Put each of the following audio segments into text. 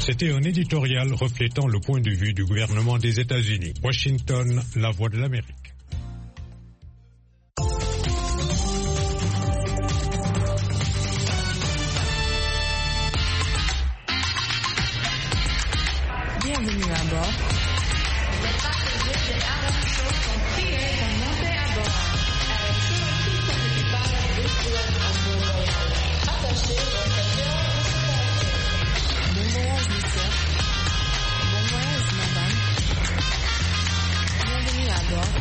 C'était un éditorial reflétant le point de vue du gouvernement des États-Unis. Washington, la voix de l'Amérique. Bienvenue à bord. Les passagers de Aaron Show sont priés de monter à bord. Avec tout son équipage et steward à bord. Attachez votre cœur au supporter. Bon voyage, monsieur. Bon voyage, madame. Bienvenue à bord.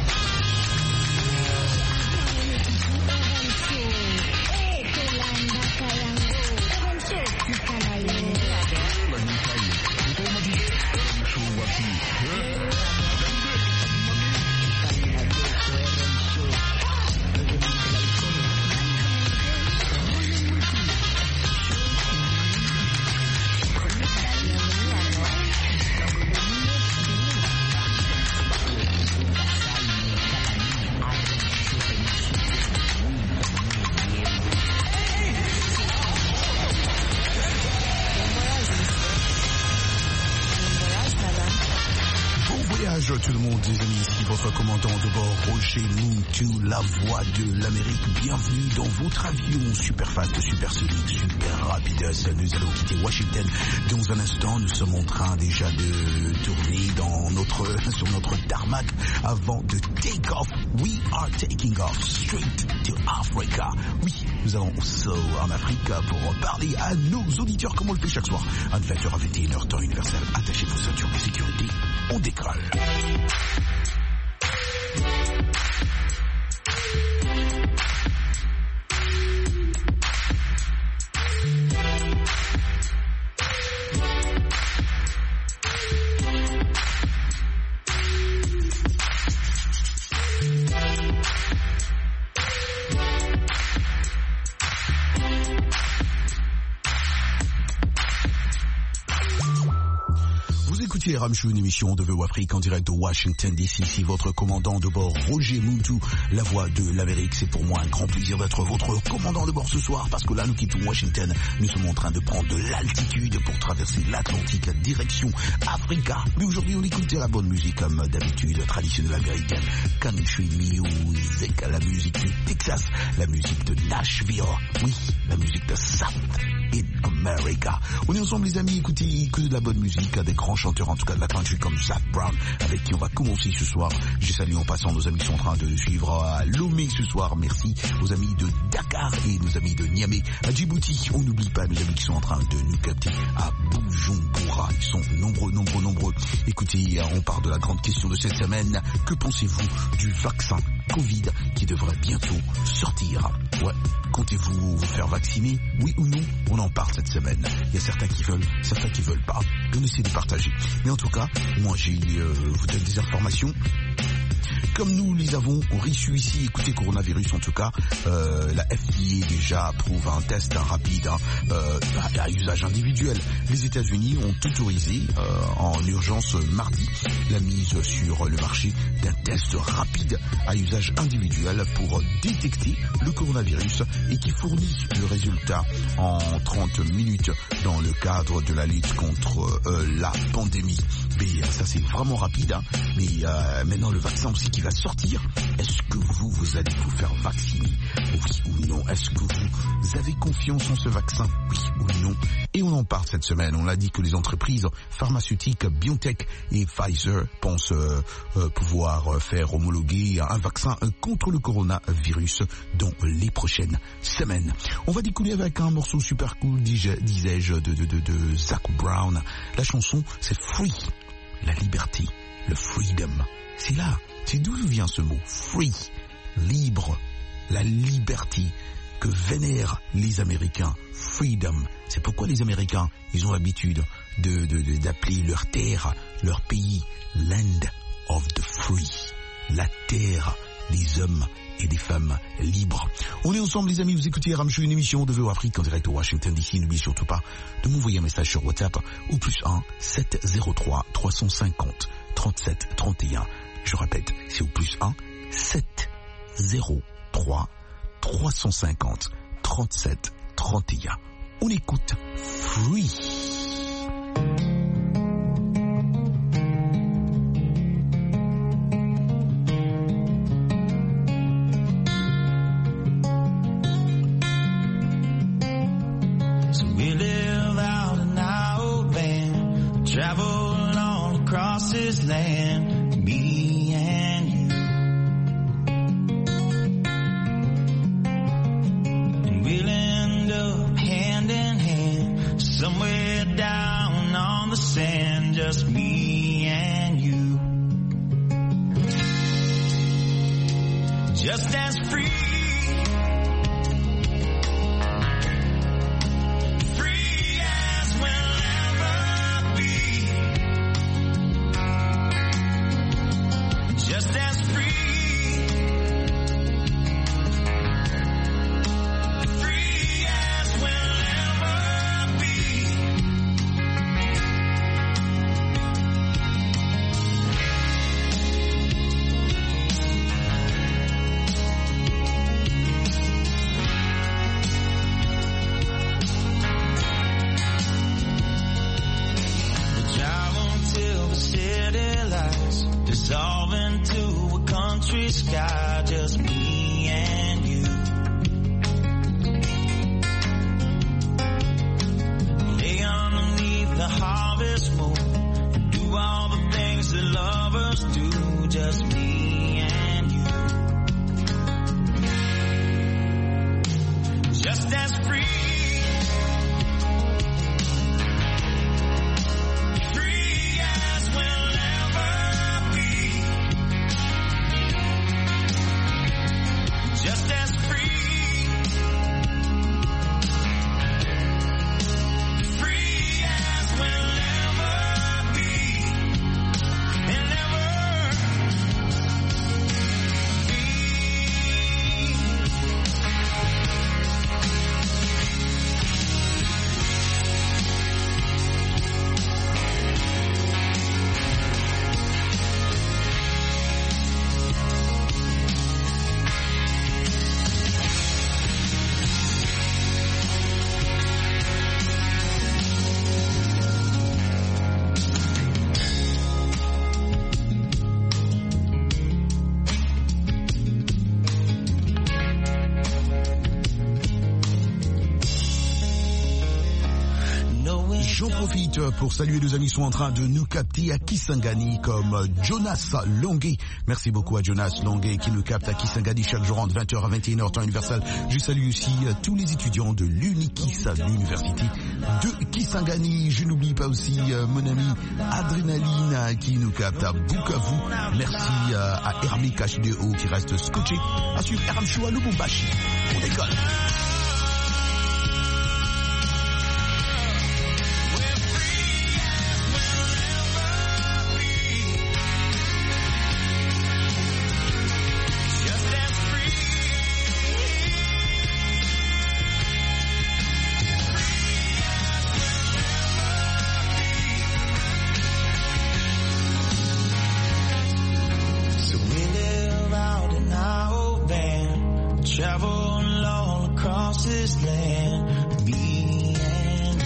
Tout le monde, les amis, ici votre commandant de bord, Roger Moutou, la voix de l'Amérique. Bienvenue dans votre avion super fast, super solide, super rapide. Nous allons quitter Washington dans un instant. Nous sommes en train déjà de tourner sur notre tarmac avant de take off. We are taking off straight to Africa. Oui, nous allons au saut en Afrique pour parler à nos auditeurs comme on le fait chaque soir. À 20h à 21h, temps universel. Attachez vos ceintures de sécurité. On décolle. Ramchou, une émission de VO Afrique en direct de Washington DC. Ici votre commandant de bord, Roger Moutou, la voix de l'Amérique. C'est pour moi un grand plaisir d'être votre commandant de bord ce soir parce que là nous quittons Washington. Nous sommes en train de prendre de l'altitude pour traverser l'Atlantique direction Africa. Mais aujourd'hui on écoute la bonne musique comme d'habitude, traditionnelle américaine, country music, la musique du Texas, la musique de Nashville, oui, la musique de South in America. On est ensemble les amis, écoutez que de la bonne musique, des grands chanteurs en tout cas de la country comme Zac Brown, avec qui on va commencer ce soir. Je salue en passant nos amis qui sont en train de nous suivre à Lomé ce soir. Merci aux amis de Dakar et nos amis de Niamey, à Djibouti. On n'oublie pas nos amis qui sont en train de nous capter à Bujumbura. Ils sont nombreux. Écoutez, on part de la grande question de cette semaine. Que pensez-vous du vaccin Covid qui devrait bientôt sortir? Ouais, comptez-vous vous faire vacciner? Oui ou non? On en parle cette semaine. Il y a certains qui veulent pas. On essaie de partager. Mais en tout cas, moi vous donne des informations. Comme nous les avons reçus ici, écoutez, coronavirus en tout cas, la FDA déjà approuve un test rapide à usage individuel. Les États-Unis ont autorisé en urgence mardi la mise sur le marché d'un test rapide à usage individuel pour détecter le coronavirus et qui fournit le résultat en 30 minutes dans le cadre de la lutte contre la pandémie. Mais ça c'est vraiment rapide, hein. Mais maintenant le vaccin aussi qui va sortir. Est-ce que vous allez vous faire vacciner? Oui ou non? Est-ce que vous avez confiance en ce vaccin? Oui ou non? Et on en parle cette semaine. On l'a dit que les entreprises pharmaceutiques BioNTech et Pfizer pensent pouvoir faire homologuer un vaccin contre le coronavirus dans les prochaines semaines. On va décoller avec un morceau super cool, disais-je, de Zac Brown. La chanson, c'est Free, la liberté, le freedom. C'est là, c'est d'où vient ce mot, free, libre, la liberté que vénèrent les Américains, freedom. C'est pourquoi les Américains, ils ont l'habitude d'appeler leur terre, leur pays, land of the free, la terre des hommes et des femmes libres. On est ensemble les amis, vous écoutez Ramchou, une émission de VO Afrique en direct de Washington DC. N'oubliez surtout pas de m'envoyer un message sur WhatsApp au +1 703 350 37 31. Je répète, c'est au +1 703 350 37 31. On écoute Free. land, me and you. And we'll end up hand in hand, somewhere down on the sand, just me and you. Just as free, free as we'll ever be. Just as free, free as we'll ever be. Dissolve into a country sky, just me and you. Lay underneath the harvest moon and do all the things that lovers do, just me and you. Just as free, just as free, free as we'll ever be, and ever J'en profite pour saluer nos amis qui sont en train de nous capter à Kisangani comme Jonas Longuet. Merci beaucoup à Jonas Longuet qui nous capte à Kisangani chaque jour entre 20h à 21h temps universel. Je salue aussi tous les étudiants de l'Unikis, l'université de Kisangani. Je n'oublie pas aussi mon ami Adrénaline qui nous capte à Bukavu. Merci à Hermé H2O qui reste scotché. À suivre Aramchou à Lubumbashi. On décolle. Travel all across this land, me and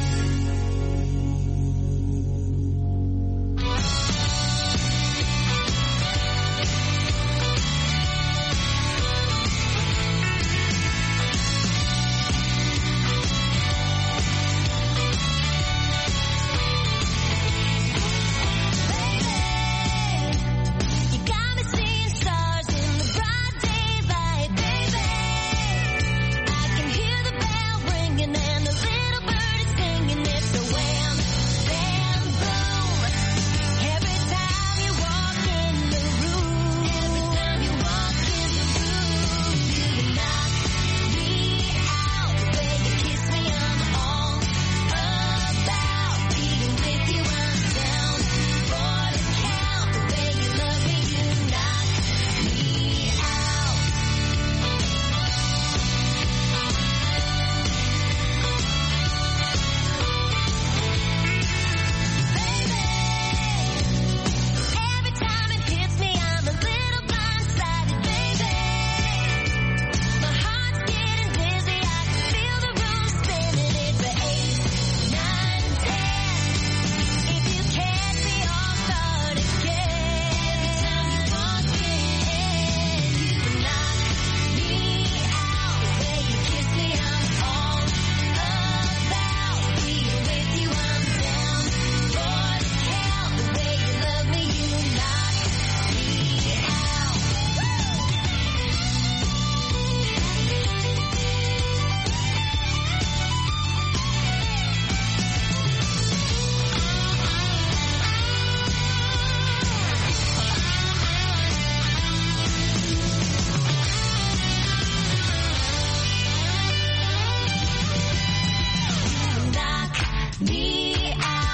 Bell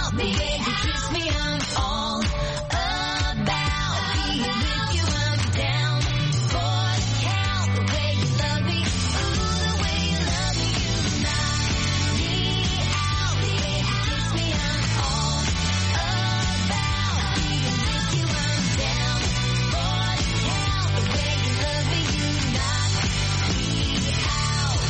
out. The way you kiss me, I'm all about being with you. I'm down for the count. The way you love me, ooh, the way you love me, you knock me out. The way you kiss me, I'm all about being with you. I'm down for the count. The way you love me, you knock me out.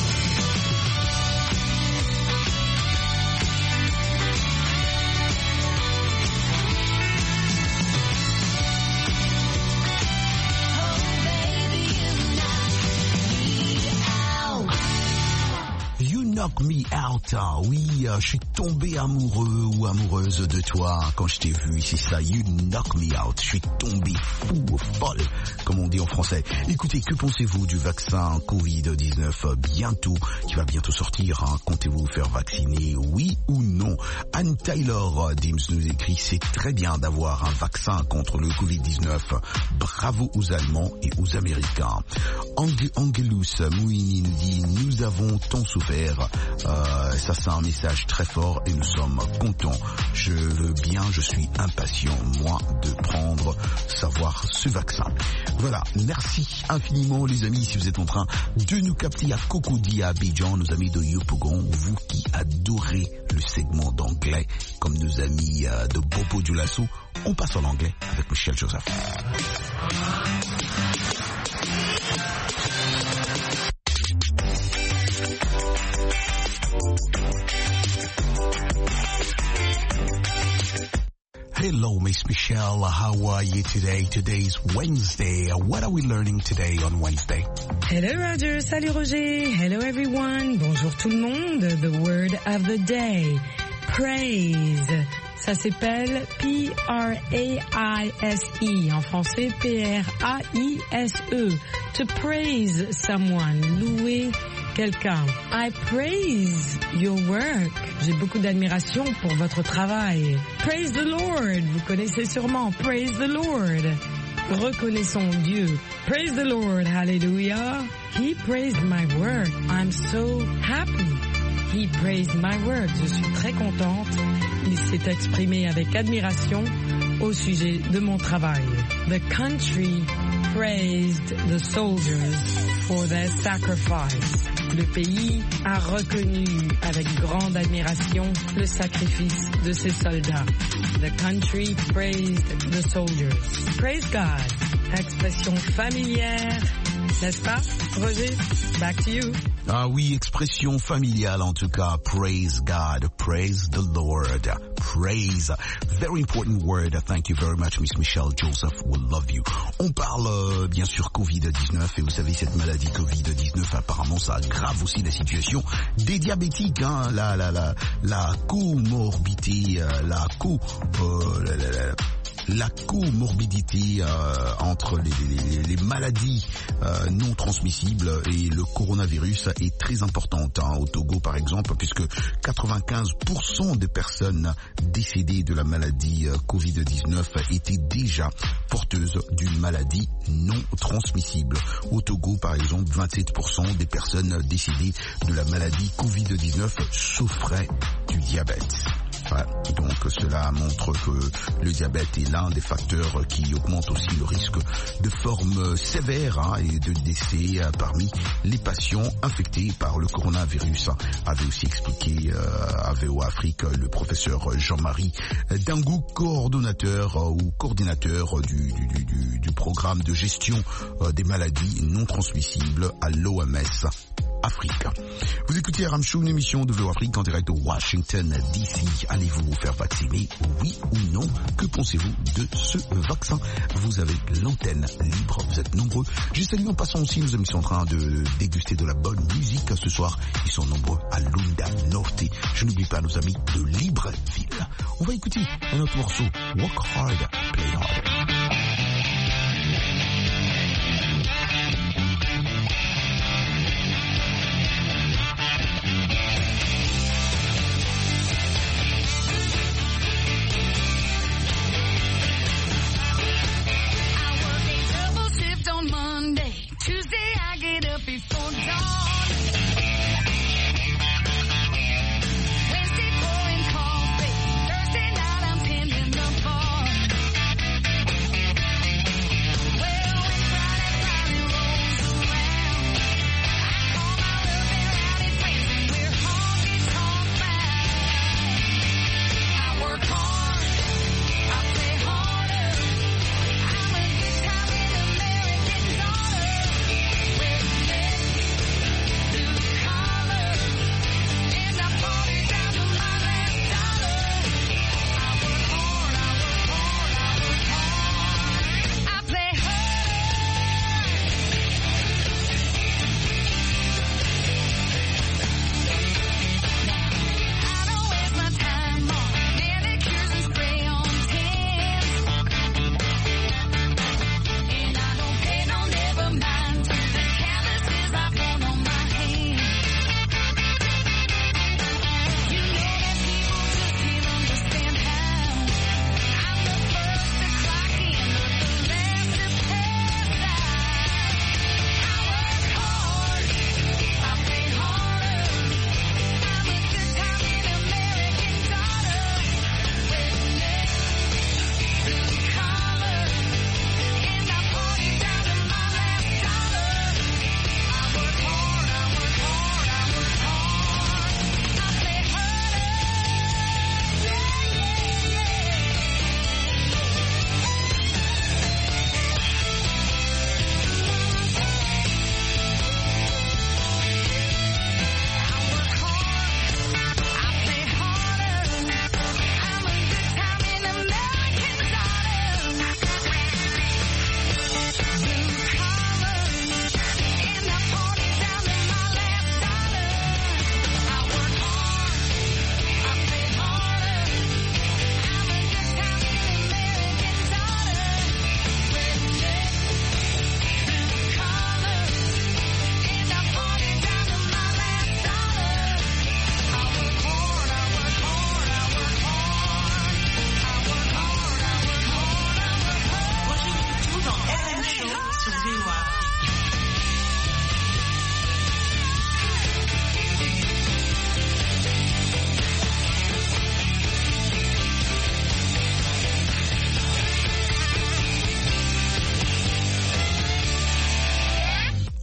You knock me out. Oui, je suis tombé amoureux ou amoureuse de toi quand je t'ai vu. C'est ça, you knock me out. Je suis tombé fou, folle, comme on dit en français. Écoutez, que pensez-vous du vaccin Covid-19 qui va bientôt sortir, hein? Comptez-vous vous faire vacciner, oui ou non? Anne Taylor Dims nous écrit, c'est très bien d'avoir un vaccin contre le Covid-19. Bravo aux Allemands et aux Américains. Angelus Mouini nous dit, nous avons tant souffert. Ça c'est un message très fort et nous sommes contents. Je veux bien, je suis impatient, moi, de savoir ce vaccin. Voilà, merci infiniment les amis si vous êtes en train de nous capter à Cocody à Abidjan, nos amis de Yopougon, vous qui adorez le segment d'anglais, comme nos amis de Bobo du Lasso. On passe en anglais avec Michel Joseph. Hello, Miss Michelle. How are you today? Today's Wednesday. What are we learning today on Wednesday? Hello, Roger. Salut, Roger. Hello, everyone. Bonjour tout le monde. The word of the day. Praise. Ça s'appelle P-R-A-I-S-E. En français, P-R-A-I-S-E. To praise someone. Louer quelqu'un. I praise your work. J'ai beaucoup d'admiration pour votre travail. Praise the Lord. Vous connaissez sûrement. Praise the Lord. Reconnaissons Dieu. Praise the Lord. Hallelujah. He praised my work. I'm so happy. He praised my work. Je suis très contente. Il s'est exprimé avec admiration au sujet de mon travail. The country praised the soldiers for their sacrifice. Le pays a reconnu avec grande admiration le sacrifice de ses soldats. The country praised the soldiers. Praise God. Expression familière, n'est-ce pas, Roger? Back to you. Ah oui, expression familiale en tout cas. Praise God, praise the Lord, praise. Very important word. Thank you very much, Miss Michelle Joseph. We love you. On parle bien sûr Covid-19 et vous savez cette maladie Covid-19 apparemment ça aggrave aussi la situation des diabétiques. Hein, la comorbidité, la comorbidité entre les maladies non transmissibles et le coronavirus est très importante au Togo par exemple, puisque 95% des personnes décédées de la maladie Covid-19 étaient déjà porteuses d'une maladie non transmissible. Au Togo par exemple, 27% des personnes décédées de la maladie Covid-19 souffraient du diabète. Ouais, donc cela montre que le diabète est l'un des facteurs qui augmente aussi le risque de forme sévère et de décès parmi les patients infectés par le coronavirus, avait aussi expliqué à VO Afrique le professeur Jean-Marie Dangou, coordinateur du programme de gestion des maladies non transmissibles à l'OMS Afrique. Vous écoutez Ramchou, une émission de VO Afrique en direct de Washington DC. Allez-vous vous faire vacciner, oui ou non? Que pensez-vous de ce vaccin? Vous avez l'antenne libre, vous êtes nombreux. Je salue en passant aussi nos amis qui sont en train de déguster de la bonne musique ce soir. Ils sont nombreux à Lunda Norte. Je n'oublie pas nos amis de Libreville. On va écouter un autre morceau, Work Hard, Play Hard. Tuesday I get up before dawn. Wednesday pouring coffee.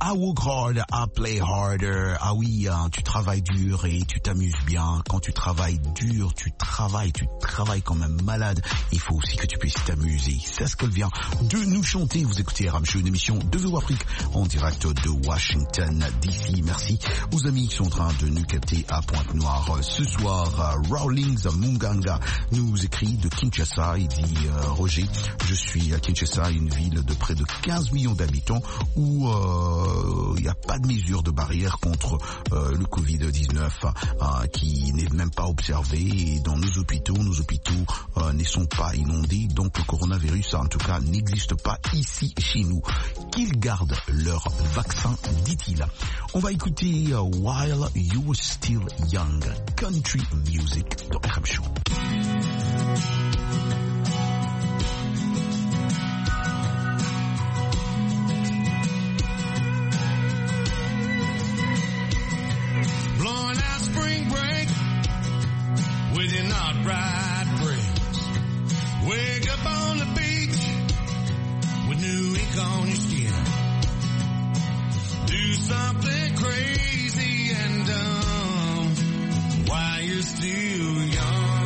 I work hard, I play harder. Ah oui, hein, tu travailles dur et tu t'amuses bien. Quand tu travailles dur, tu travailles comme un malade. Il faut aussi que tu puisses t'amuser. C'est ce qu'elle vient de nous chanter. Vous écoutez Ramshow, une émission de VO Afrique en direct de Washington DC. Merci aux amis qui sont en train de nous capter à Pointe-Noire ce soir. Rawlings Munganga nous écrit de Kinshasa. Il dit Roger, je suis à Kinshasa, une ville de près de 15 millions d'habitants où il n'y a pas de mesure de barrière contre le Covid-19 qui n'est même pas observé. Et dans nos hôpitaux ne sont pas inondés. Donc le coronavirus en tout cas n'existe pas ici chez nous. Qu'ils gardent leur vaccin, dit-il. On va écouter While You Were Still Young, country music dans Ramshow. Blowing out spring break with your not right friends. Wake up on the beach with new ink on your skin. Do something crazy and dumb while you're still young.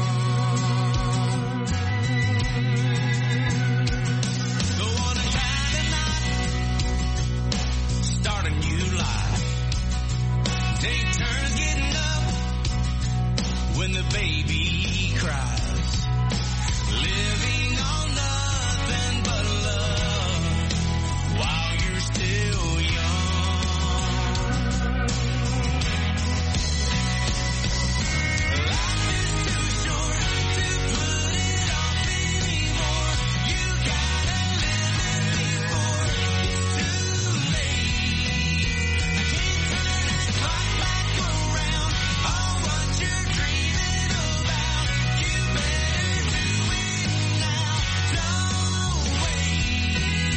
Go on a Friday night, start a new life. Take turns getting up when the baby cries. Living on nothing but love while you're still young. Life is too short to put it off anymore. You gotta live it before it's too late. I can't turn this clock back around. Oh, what you're dreaming about, you better do it now. Don't wait.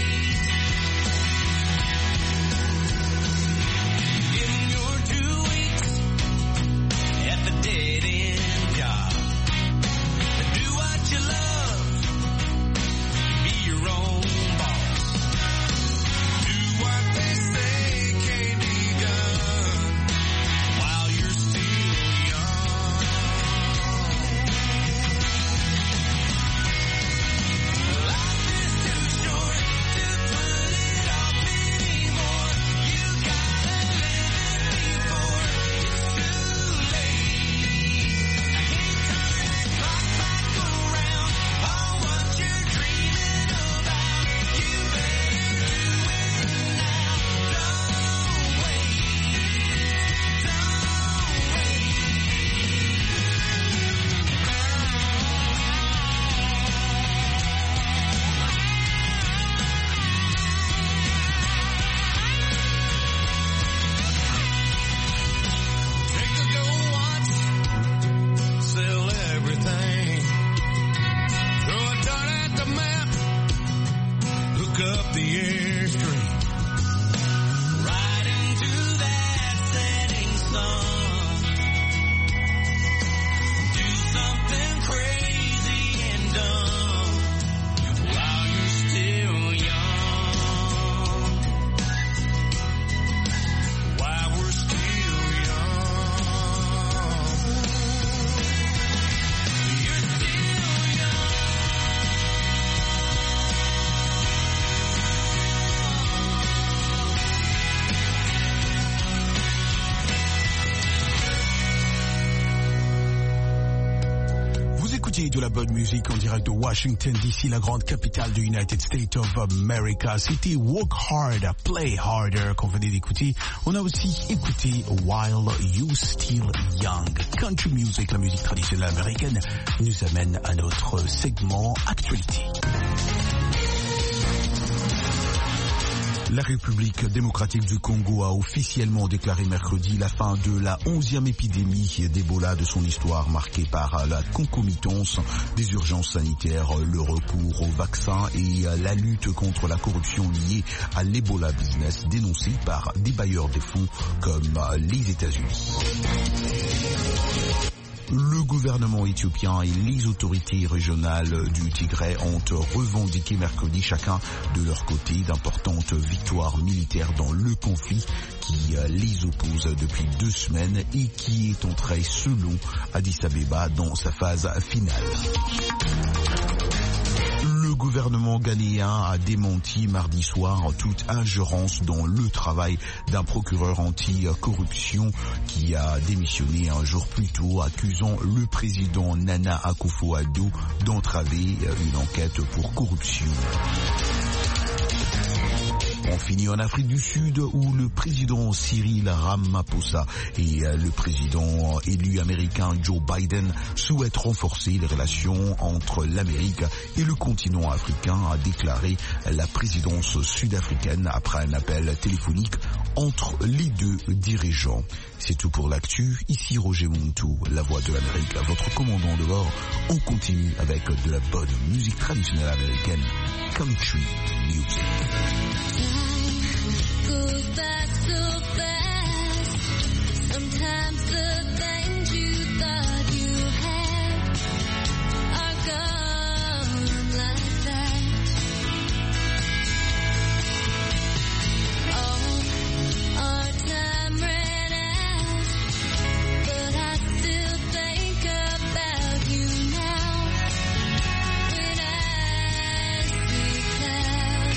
In your 2 weeks at the dead end job, do what you love, be your own boss. Do what they say can't be done while you're still young. Life is too short to put it off anymore. You gotta live it before it's too late. I can't turn this clock back around. Oh, what you're dreaming about, you better do it now. Don't wait. Don't wait. Take a go watch, sell everything. Throw a dart at the map, hook up the airstream. Right into that setting sun. Do something crazy and dumb while you're still young. While we're still young. You're still young. Vous écoutez de la bonne musique en direct de Washington DC, la grande capitale du United States of America. C'était Work Hard, Play Harder qu'on venait d'écouter. On a aussi écouté While You Still Young. Country music, la musique traditionnelle américaine, nous amène à notre segment actualité. La République démocratique du Congo a officiellement déclaré mercredi la fin de la 11e épidémie d'Ebola de son histoire, marquée par la concomitance des urgences sanitaires, le recours aux vaccins et la lutte contre la corruption liée à l'Ebola business dénoncée par des bailleurs de fonds comme les États-Unis. Le gouvernement éthiopien et les autorités régionales du Tigré ont revendiqué mercredi chacun de leur côté d'importantes victoires militaires dans le conflit qui les oppose depuis 2 semaines et qui est entré selon Addis Abeba dans sa phase finale. Le gouvernement ghanéen a démenti mardi soir toute ingérence dans le travail d'un procureur anti-corruption qui a démissionné un jour plus tôt, accusant le président Nana Akufo-Addo d'entraver une enquête pour corruption. On finit en Afrique du Sud où le président Cyril Ramaphosa et le président élu américain Joe Biden souhaitent renforcer les relations entre l'Amérique et le continent africain, a déclaré la présidence sud-africaine après un appel téléphonique entre les deux dirigeants. C'est tout pour l'actu. Ici Roger Muntu, la voix de l'Amérique, votre commandant de bord. On continue avec de la bonne musique traditionnelle américaine, country music. Goes by so fast. Sometimes the things you thought you had are gone like that. Oh, our time ran out, but I still think about you now. When I see clouds.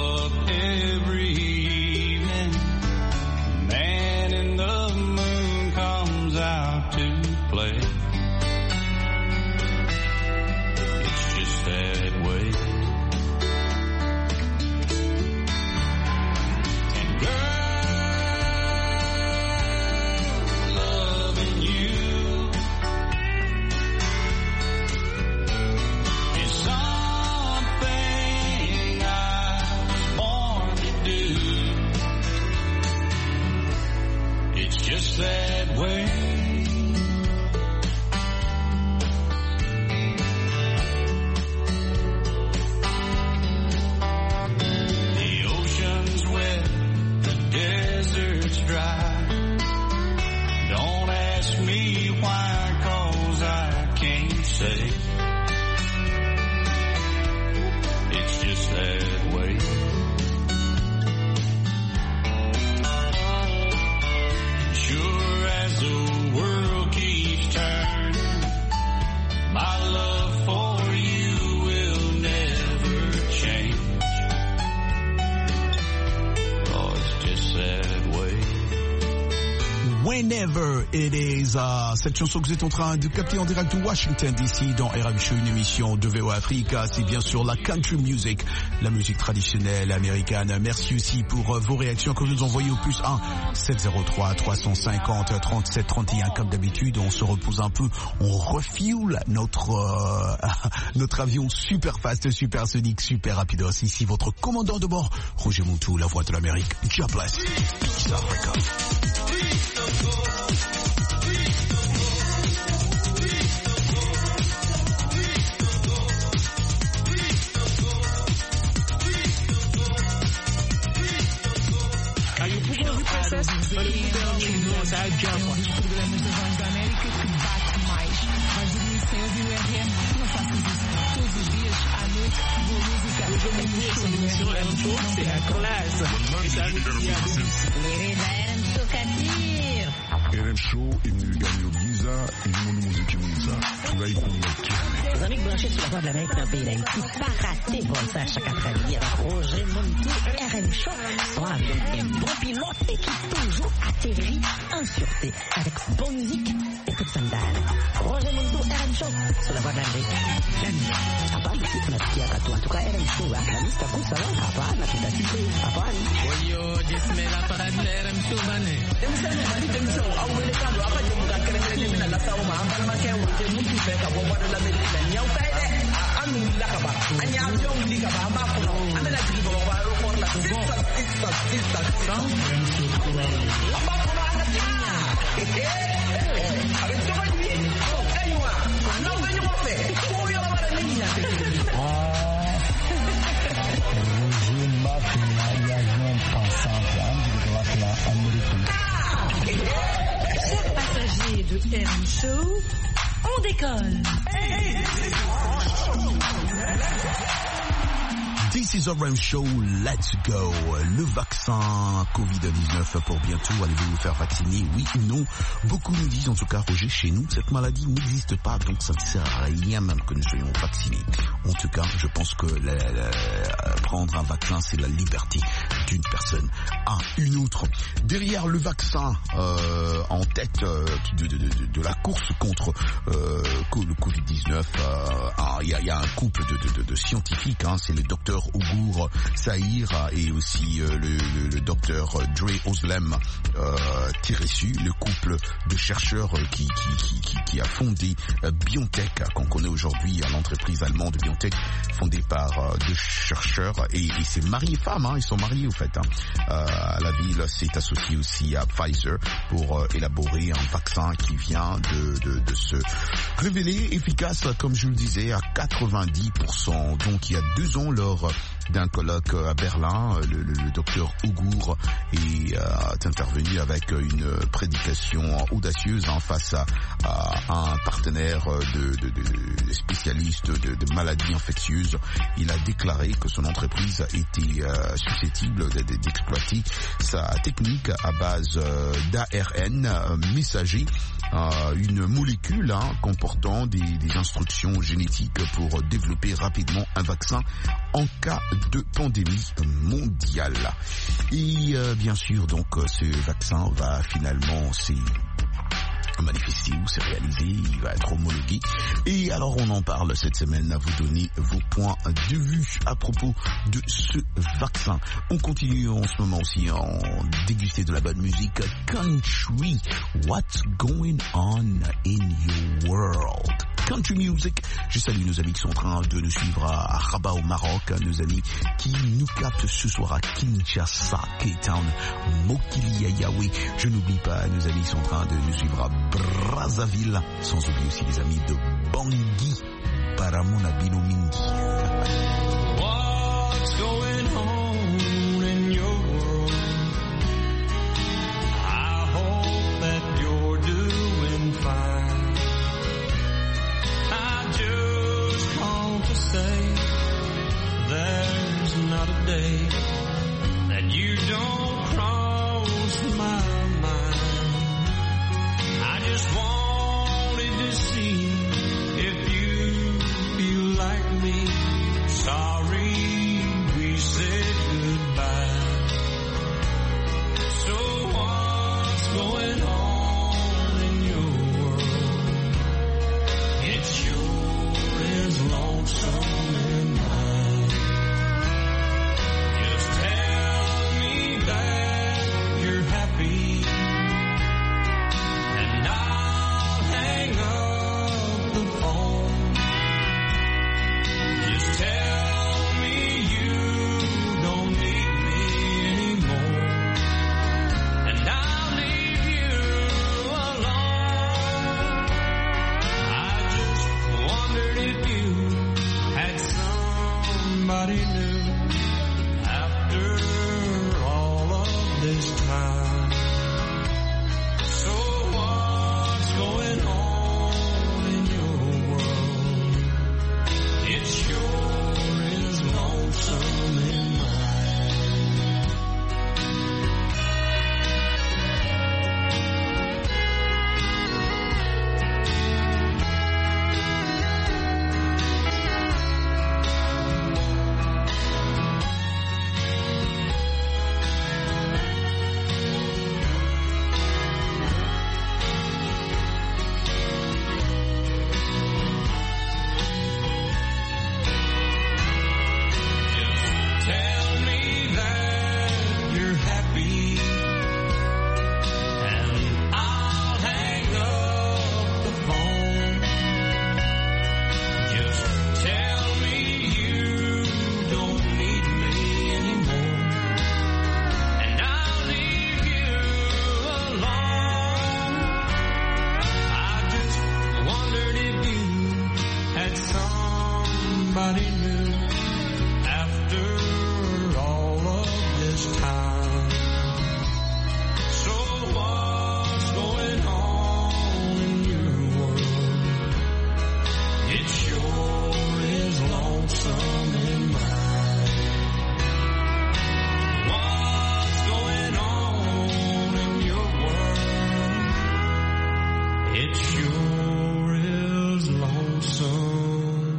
every evening. Man in the moon to play. It's just that way. And girl, loving you is something I was born to do. It's just that way. The ocean's wet, the desert's dry. Don't ask me why, 'cause I can't say. It's just that way. Sure as the world keeps turning, my love for you will never change. Oh, it's just that way. Whenever it is, cette chanson que vous êtes en train de capter en direct de Washington DC dans RM Show, une émission de VOA Africa, c'est bien sûr la country music, la musique traditionnelle américaine. Merci aussi pour vos réactions que vous nous envoyez au plus 1 703 350 37 31. Comme d'habitude, on se repose un peu, on refuel notre notre avion super fast, super sonique, super rapidos. Ici votre commandant de bord, Roger Moutou, la voix de l'Amérique. God bless. Peace Africa. RM Show imeliganyo giza ilimondo muziki mwiza tunaikunda kirane. Les amis branchés sur la voix de l'Amérique d'un pays d'Haïti, pas raté pour ça chaque après-midi avec Roger Moutou, RM Show, soit avec un bon pilote et qui toujours atterrit en sûreté avec bonne musique et coup de sandales. Roger Moutou, RM Show, sur la voix de l'Amérique. Hapana, tunasikia katu. En tout cas, RM Show, akalista kusawa, hapana, tutasiki, hapana. Oyo, jismela para RM Show, bane. Chers passagers de RM Show, on décolle. This is RM Show, let's go. Le vaccin Covid-19 pour bientôt, allez-vous vous faire vacciner, oui ou non? Beaucoup nous disent, en tout cas Roger, chez nous, cette maladie n'existe pas, donc ça ne sert à rien même que nous soyons vaccinés. En tout cas, je pense que prendre un vaccin, c'est la liberté d'une personne à une autre. Derrière le vaccin, en tête de la course contre le Covid-19, il y a un couple de scientifiques, c'est le docteur Ougour Saïr et aussi le docteur Dre Oslem Tiressu, le couple de chercheurs qui a fondé BioNTech, qu'on connaît aujourd'hui, l'entreprise allemande BioNTech, fondée par deux chercheurs et c'est mari et femme, ils sont mariés au fait. La ville s'est associée aussi à Pfizer pour élaborer un vaccin qui vient de se révéler efficace, comme je le disais, à 90%. Donc il y a 2 ans, lors d'un colloque à Berlin, le docteur Ougour est intervenu avec une prédication audacieuse face à un partenaire de spécialiste de maladies infectieuses. Il a déclaré que son entreprise était susceptible d'exploiter sa technique à base d'ARN messager, une molécule comportant des instructions génétiques pour développer rapidement un vaccin en cas de pandémie mondiale. Et bien sûr, donc, ce vaccin va finalement manifesté ou s'est réalisé, il va être homologué. Et alors on en parle cette semaine à vous donner vos points de vue à propos de ce vaccin. On continue en ce moment aussi en déguster de la bonne musique country. What's going on in your world? Country music. Je salue nos amis qui sont en train de nous suivre à Rabat au Maroc, nos amis qui nous captent ce soir à Kinshasa, Cape Town, Mokili, Yahweh. Je n'oublie pas nos amis qui sont en train de nous suivre à Brazzaville, sans oublier aussi les amis de Bangui, Paramona Binomingi. What's going on in your world? I hope that you're doing fine. I just called to say there's not a day that you don't cross my mind. I just wanted to see if you feel like me. Sorry we said goodbye. So what's going on in your world? It sure is lonesome in mine. Just tell me that you're happy, and I'll hang up the phone. Just tell me you don't need me anymore, and I'll leave you alone. I just wondered if you had somebody new after all of this time. So what's going on in your world? It sure is lonesome in mine. Tell me that you're happy, and I'll hang up the phone. Just tell me you don't need me anymore, and I'll leave you alone. I just wondered if you had somebody new after all of this time. So what's going on in your world? It sure is lonesome in mine. What's going on in your world? It sure is lonesome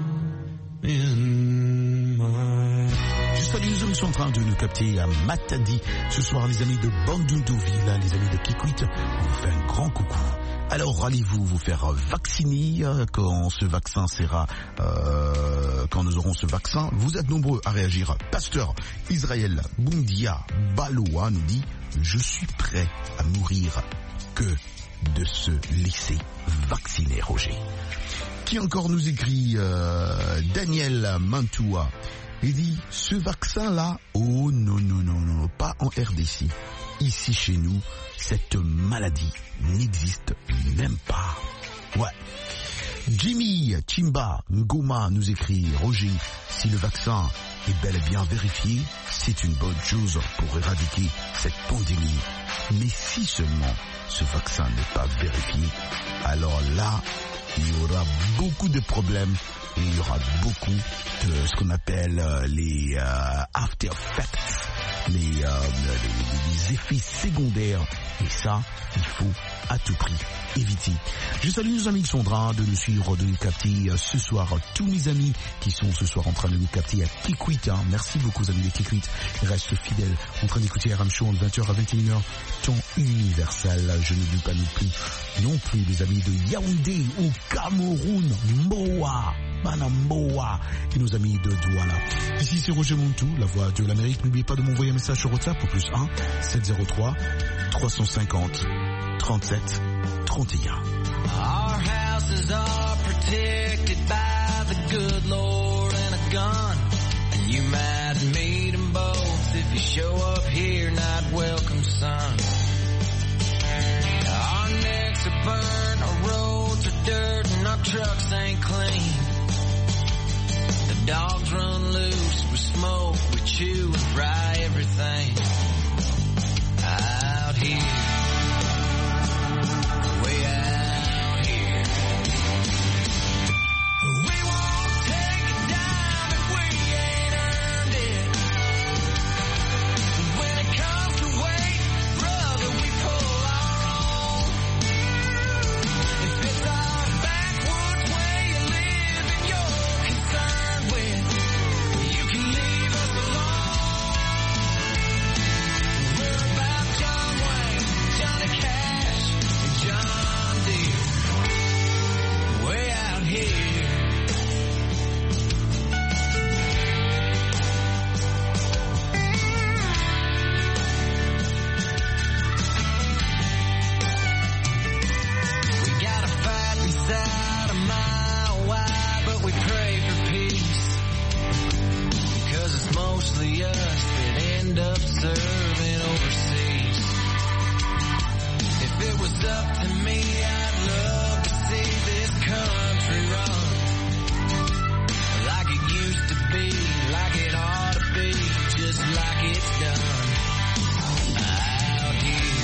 in mine. Jusqu'à nous sommes en train de nous capter à Matadi. Ce soir, les amis de Bandundouville, les amis de Kikwit, on vous fait un grand coucou. Alors, allez-vous vous faire vacciner quand ce vaccin sera, quand nous aurons ce vaccin? Vous êtes nombreux à réagir. Pasteur Israël Bundia Baloa nous dit: je suis prêt à mourir que de se laisser vacciner, Roger. Qui encore nous écrit Daniel Mantua. Il dit: ce vaccin-là, oh non, non, non, non, pas en RDC. Ici chez nous, cette maladie n'existe même pas. Ouais. Jimmy Chimba Ngoma nous écrit: Roger, si le vaccin est bel et bien vérifié, c'est une bonne chose pour éradiquer cette pandémie. Mais si seulement ce vaccin n'est pas vérifié, alors là, il y aura beaucoup de problèmes et il y aura beaucoup de ce qu'on appelle les after effects les effets secondaires. Et ça, il faut à tout prix éviter. Je salue nos amis qui sont en train de nous suivre, de nous capter ce soir. Tous mes amis qui sont ce soir en train de nous capter à Kikwit. Merci beaucoup aux amis de Kikwit. Ils restent fidèles en train d'écouter RM Show de 20h à 21h. Temps universel. Je n'oublie pas non plus les amis de Yaoundé au Cameroun. Moa. Manamboa et nos amis de Douala. Ici c'est Roger Montou, la voix de l'Amérique. N'oubliez pas de m'envoyer un message sur WhatsApp au +1 703 350 37 31. Our houses are protected by the good Lord and a gun. And you might meet them both if you show up here not welcome, son. Our necks are burned, our roads are dirt, and our trucks ain't clean. The dogs run loose, we smoke, we chew and fry everything out here. Way out here. We won't take a dime if we ain't earned it. When it comes to weight, brother, we pull our own. If it's our backwoods way of living you're concerned with, you can leave us alone. We're about John Wayne, Johnny Cash, and John Deere. Way out here. We got a fight inside a mile wide, but we pray for peace. Because it's mostly us that end up serving overseas. If it was up to me, I'd love to see this country run like it used to be, like it ought to be, just like it's done out here.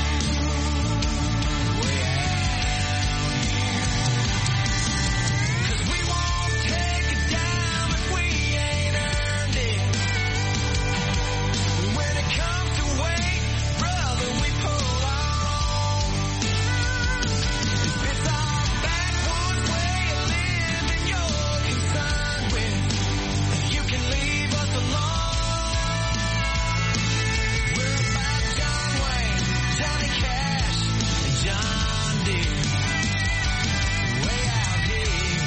Way out here. 'Cause we won't take a dime if we ain't earned it. When it comes to weight, brother, we pull our own. If it's our backwoods way of living you're concerned with, you can leave us alone. We're about John Wayne, Johnny Cash, and John Deere. Way out here.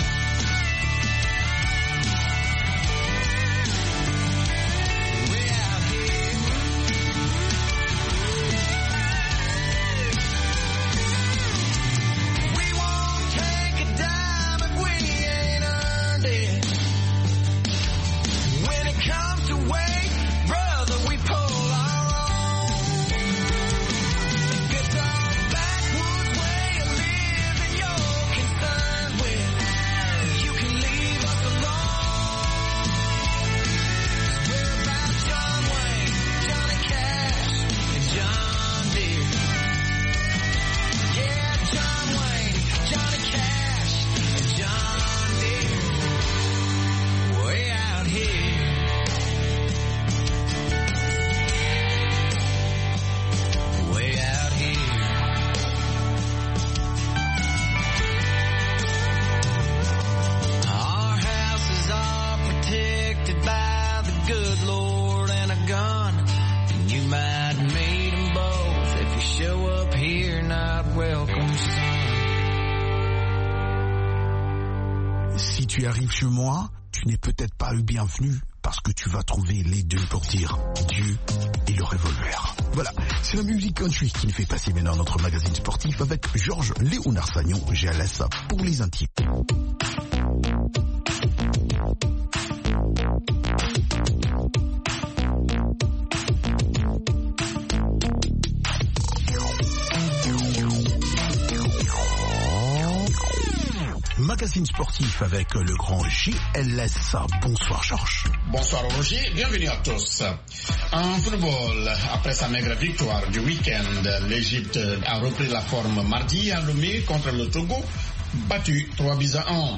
Way out here. We won't take a dime if we ain't earned it. When it comes to weight, brother, we pull our own. If it's our backwoods way of living you're concerned with, you can leave us alone. We're about John Wayne, Johnny Cash, and John Deere. Yeah, John Wayne, Johnny Cash, and John Deere. Way out here. Way out here. Our houses are protected by the good Lord and a gun. And you might meet them both if you show up here not welcome, son. Si tu arrives chez moi, tu n'es peut-être pas le bienvenu parce que tu vas trouver les deux pour dire Dieu et le revolver. Voilà, c'est la musique country qui nous fait passer maintenant notre magazine sportif avec Georges Léonard Sagnon, GLS pour les intimes. Magazine sportif avec le grand GLS. Bonsoir Georges. Bonsoir Roger, bienvenue à tous. En football, après sa maigre victoire du week-end, l'Égypte a repris la forme mardi à Lomé contre le Togo, battu 3-1.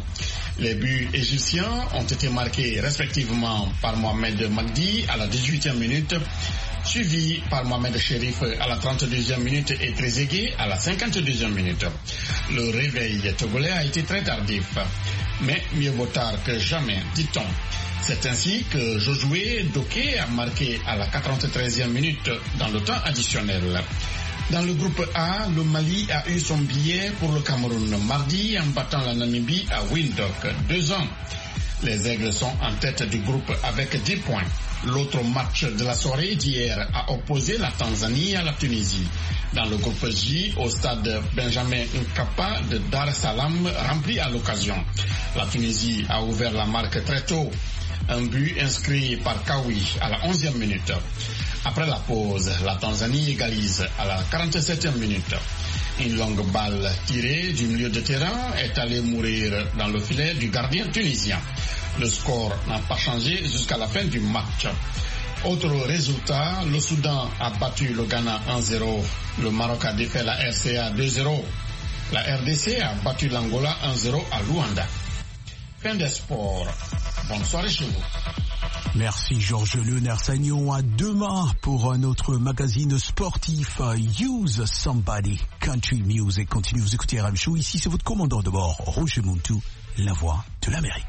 Les buts égyptiens ont été marqués respectivement par Mohamed Magdi à la 18e minute, suivi par Mohamed Cherif à la 32e minute et Trezeguet à la 52e minute. Le réveil togolais a été très tardif, mais mieux vaut tard que jamais, dit-on. C'est ainsi que Josué Doké a marqué à la 93e minute dans le temps additionnel. Dans le groupe A, le Mali a eu son billet pour le Cameroun mardi en battant la Namibie à Windhoek, 2-1. Les Aigles sont en tête du groupe avec 10 points. L'autre match de la soirée d'hier a opposé la Tanzanie à la Tunisie. Dans le groupe J, au stade Benjamin Nkapa de Dar es Salaam, rempli à l'occasion. La Tunisie a ouvert la marque très tôt. Un but inscrit par Kawi à la 11e minute. Après la pause, la Tanzanie égalise à la 47e minute. Une longue balle tirée du milieu de terrain est allée mourir dans le filet du gardien tunisien. Le score n'a pas changé jusqu'à la fin du match. Autre résultat, le Soudan a battu le Ghana 1-0. Le Maroc a défait la RCA 2-0. La RDC a battu l'Angola 1-0 à Luanda. Fin des sports. Bonne soirée chez vous. Merci Georges Leonard Sagnon. À demain pour un autre magazine sportif. Use Somebody Country Music. Continuez vous écouter RM Show. Ici c'est votre commandant de bord, Roger Muntu, la voix de l'Amérique.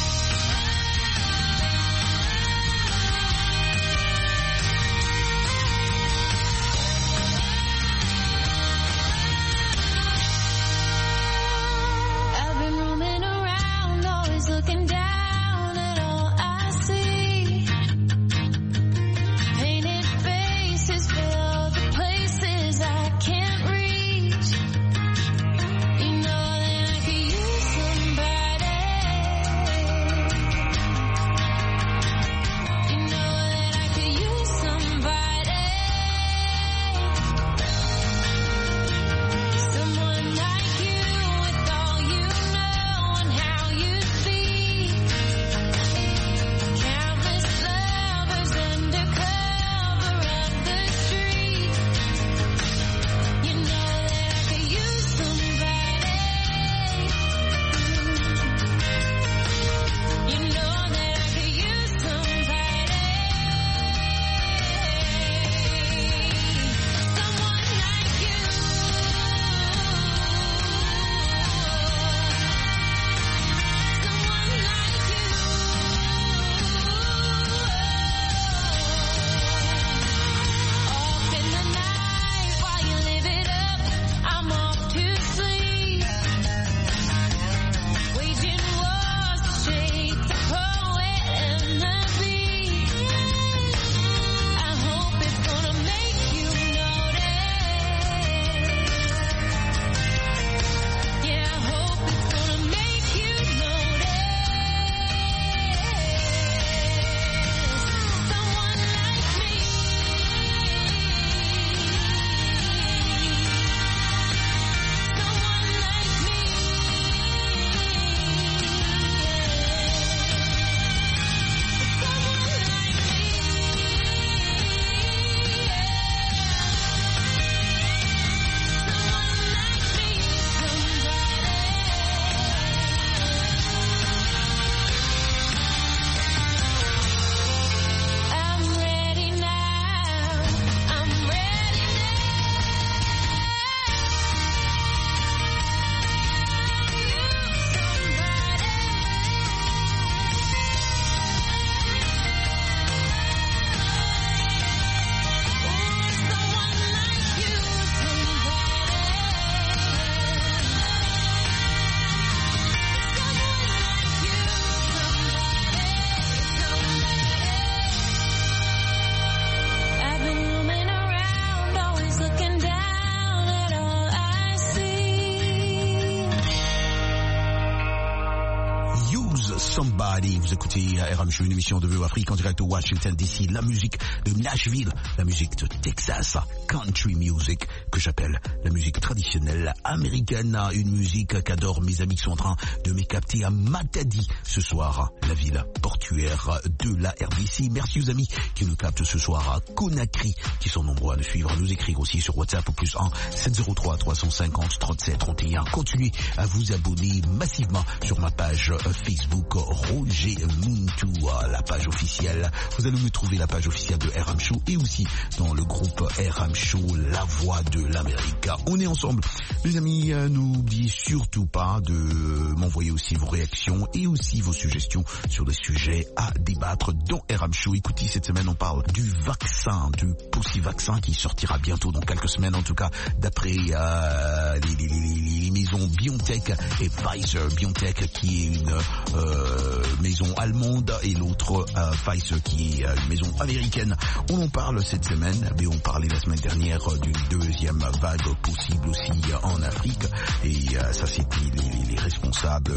I've been roaming around, always looking down at all I see. Painted faces fill the places I can't reach. You know that I could use somebody. Lose Somebody. Vous écoutez RM Show, une émission de VO Afrique en direct de Washington DC. La musique de Nashville, la musique de Texas, country music que j'appelle la musique traditionnelle américaine. Une musique qu'adorent mes amis qui sont en train de me capter à Matadi ce soir, la ville portuaire de la RDC. Merci aux amis qui nous captent ce soir à Conakry, qui sont nombreux à nous suivre, à nous écrire aussi sur WhatsApp au +1 703 350 37 31. Continuez à vous abonner massivement sur ma page Facebook Roger Muntu, la page officielle. Vous allez me trouver la page officielle de RM Show et aussi dans le groupe RM Show, la voix de l'Amérique. On est ensemble. Les amis, n'oubliez surtout pas de m'envoyer aussi vos réactions et aussi vos suggestions sur des sujets à débattre dans RM Show. Écoutez, cette semaine, on parle du vaccin, du vaccin qui sortira bientôt dans quelques semaines, en tout cas, d'après les maisons BioNTech et Pfizer. BioNTech qui est une maison allemande et l'autre Pfizer qui est une maison américaine. On en parle cette semaine, mais on parlait la semaine dernière d'une deuxième vague possible aussi en Afrique, et ça c'était les responsables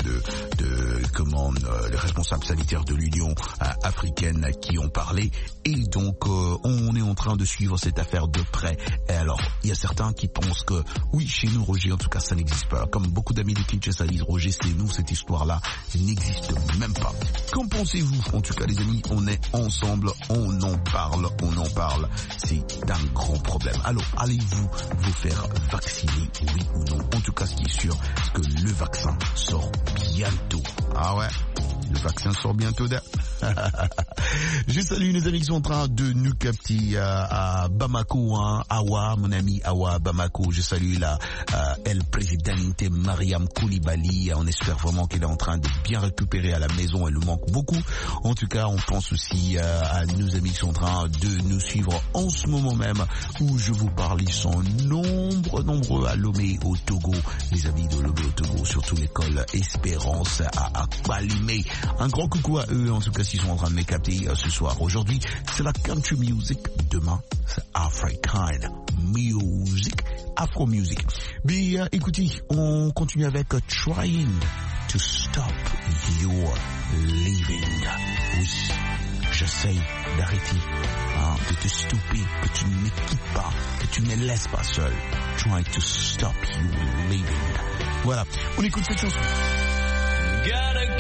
les responsables sanitaires de l'Union africaine qui ont parlé, et donc on est en train de suivre cette affaire de près. Et alors il y a certains qui pensent que oui, chez nous Roger, en tout cas ça n'existe pas. Comme beaucoup d'amis de Kinshasa disent, Roger, c'est nous, cette histoire-là n'existe même pas. Qu'en pensez-vous? En tout cas les amis, on est ensemble, on en parle, c'est un grand problème. Alors allez-vous vous faire vacciner, oui ou non? En tout cas ce qui est sûr, c'est que le vaccin sort bientôt. Ah ouais, le vaccin sort bientôt. Je salue les amis qui sont en train de nous capter à Bamako, Awa, mon ami Awa, Bamako. Je salue la El Presidente Mariam Koulibaly. On espère vraiment qu'elle est en train de bien récupérer à la maison. Elle nous manque beaucoup. En tout cas, on pense aussi à nos amis qui sont en train de nous suivre en ce moment même où je vous parle. Ils sont nombreux à Lomé au Togo. Les amis de Lomé au Togo, surtout l'école Espérance à Palimé. Un grand coucou à eux, en tout cas s'ils sont en train de me capter ce soir. Aujourd'hui, c'est la country music. Demain, c'est African music, Afro music. Mais écoutez, on continue avec Trying to Stop Your Living. Oui, j'essaye d'arrêter de te stopper, que tu ne me quittes pas, que tu ne me laisses pas seul. Trying to stop you living. Voilà, on écoute cette chanson. Got a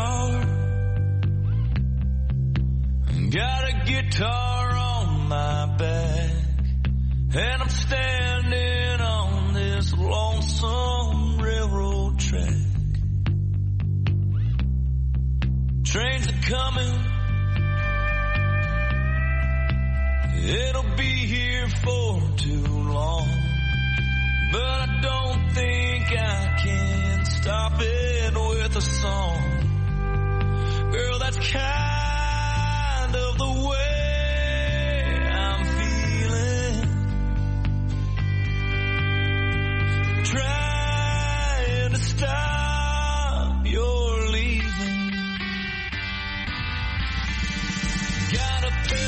guitar on my back, and I'm standing on this lonesome railroad track. Trains are coming, it'll be here for too long, but I don't think I can stop it with a song. Girl, that's kind of the way I'm feeling. Trying to stop your leaving. Got a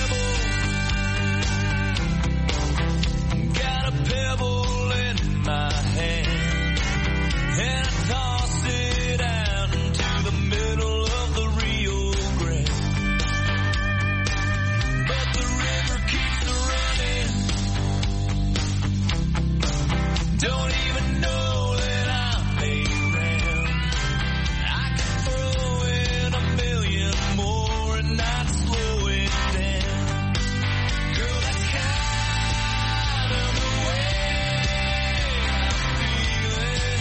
pebble in my hand, and I toss it out into the middle of the Rio Grande. But the river keeps running. Don't even know that I'm around. I can throw in a million more and not slow it down. Girl, that's kind of the way I'm feeling.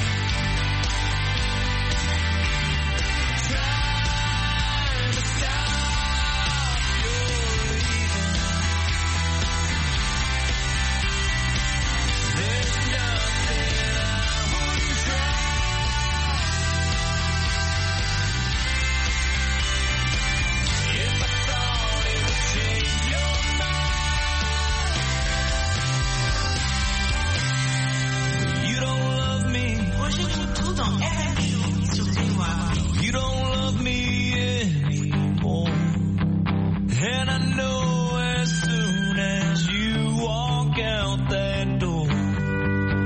Trying to stop your leaving. There's nothing I wouldn't try. If I thought it would change your mind. You don't love me. You don't love me anymore. And I know as soon as you walk out that door,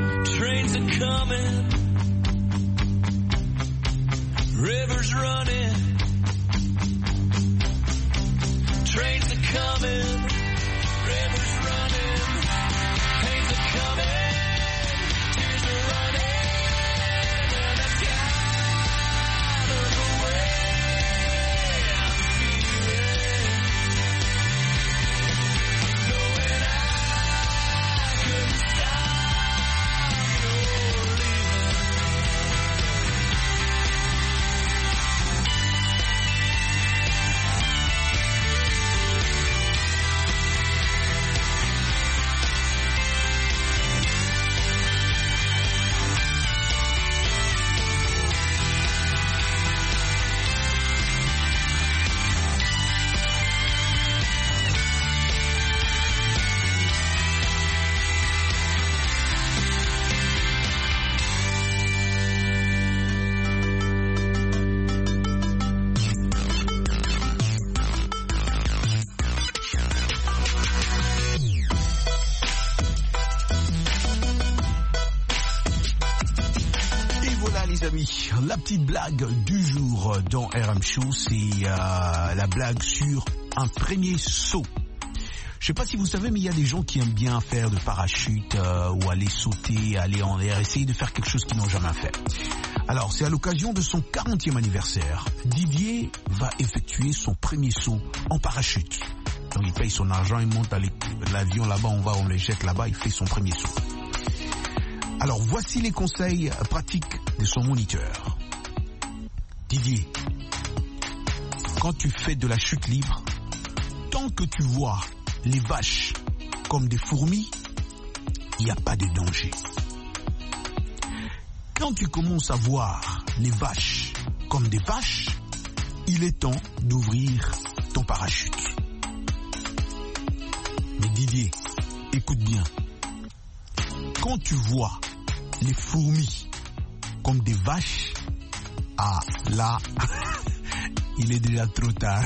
trains are coming, rivers running, la petite blague du jour dans RM Show, c'est la blague sur un premier saut. Je sais pas si vous savez, mais il y a des gens qui aiment bien faire de parachute ou aller sauter, aller en l'air, essayer de faire quelque chose qu'ils n'ont jamais fait. Alors, c'est à l'occasion de son 40e anniversaire. Didier va effectuer son premier saut en parachute. Donc, il paye son argent, il monte à l'avion là-bas, on le jette là-bas, il fait son premier saut. Alors, voici les conseils pratiques de son moniteur. Didier, quand tu fais de la chute libre, tant que tu vois les vaches comme des fourmis, il n'y a pas de danger. Quand tu commences à voir les vaches comme des vaches, il est temps d'ouvrir ton parachute. Mais Didier, écoute bien. Quand tu vois les fourmis comme des vaches, ah là, il est déjà trop tard.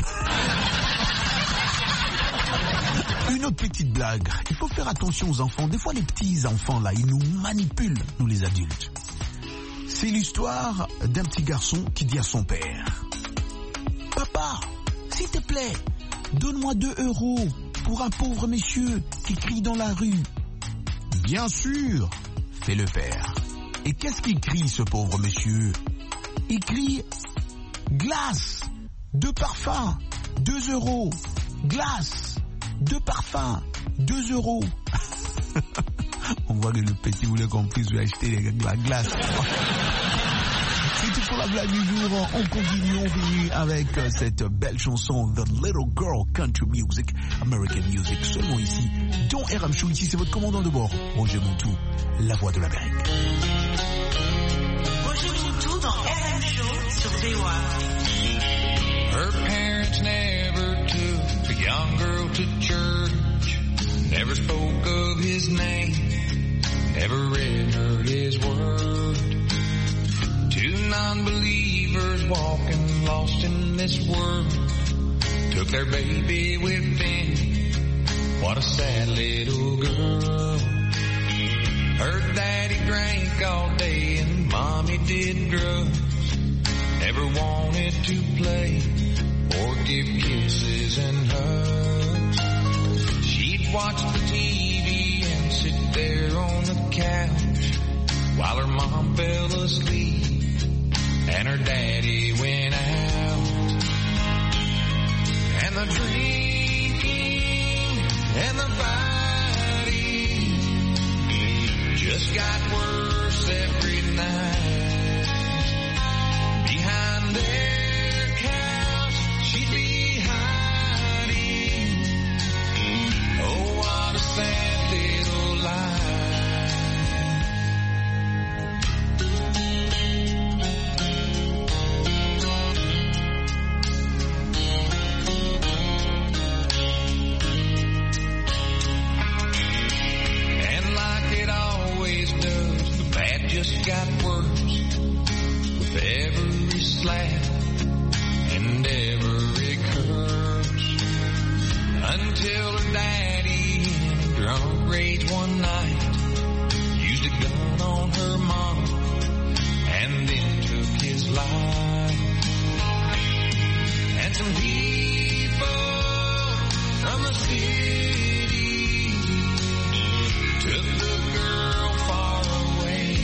Une autre petite blague. Il faut faire attention aux enfants. Des fois, les petits enfants, là, ils nous manipulent, nous les adultes. C'est l'histoire d'un petit garçon qui dit à son père: Papa, s'il te plaît, donne-moi 2 € pour un pauvre monsieur qui crie dans la rue. Bien sûr, fait le père. Et qu'est-ce qu'il crie, ce pauvre monsieur? Il crie: glace, 2 parfums, 2 €. Glace, 2 parfums, 2 €. On voit que le petit voulait qu'on puisse lui acheter la glace. C'est tout pour la blague du jour. On continue avec cette belle chanson The Little Girl Country Music, American Music, seulement ici, dans RM Show. Ici, c'est votre commandant de bord, Roger Montou, la voix de l'Amérique. Roger Montou dans RM Show sur VOA. Her parents never took the young girl to church, never spoke of his name, never read her his word. 2 non-believers walking lost in this world took their baby with them. What a sad little girl. Her daddy drank all day and mommy did drugs. Never wanted to play or give kisses and hugs. She'd watch the TV and sit there on the couch while her mom fell asleep and her daddy went out. And the drinking and the fighting just got worse every night. Behind their couch she'd be hiding. Oh, what a sad little life. And like it always does, the bad just got worse with every slap and every curse, until her daddy in a drunk rage one night used a gun on her mom and then took his life. And some people from the city took the girl far away.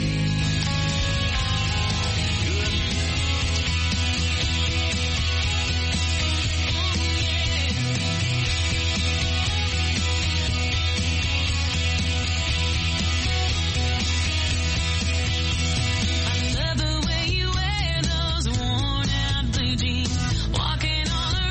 I love the way you wear those worn out blue jeans, walking all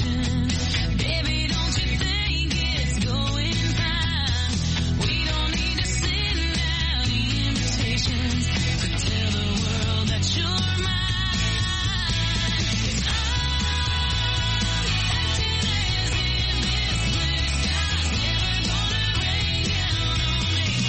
station. Baby, don't you think it's going fine? We don't need to send out invitations to tell the world that you're mine. 'Cause I'm acting as if this blue sky's never gonna rain down on me. I'm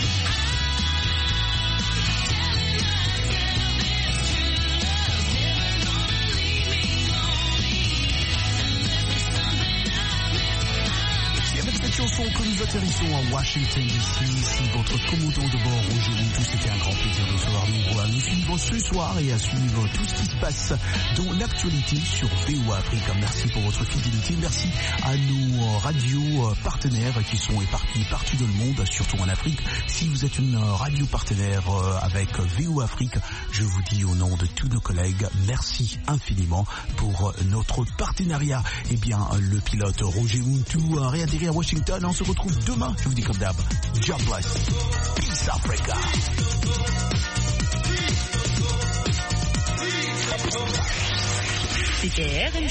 telling myself this true love's never gonna leave me lonely. Unless there's something I miss. Et avec cette chanson que nous atterrissons à Washington DC, si votre commandant de bord Roger Moutou, c'était un grand plaisir de recevoir nous à nous suivre ce soir et à suivre tout ce qui se passe dans l'actualité sur VOA Afrique. Merci pour votre fidélité, merci à nos radios partenaires qui sont éparpillés partout dans le monde, surtout en Afrique. Si vous êtes une radio partenaire avec VOA Afrique, je vous dis au nom de tous nos collègues, merci infiniment pour notre partenariat. Eh bien, le pilote Roger Moutou a réatterri à Washington. On se retrouve demain, je vous dis comme d'hab, God bless, Peace Africa. C'était RM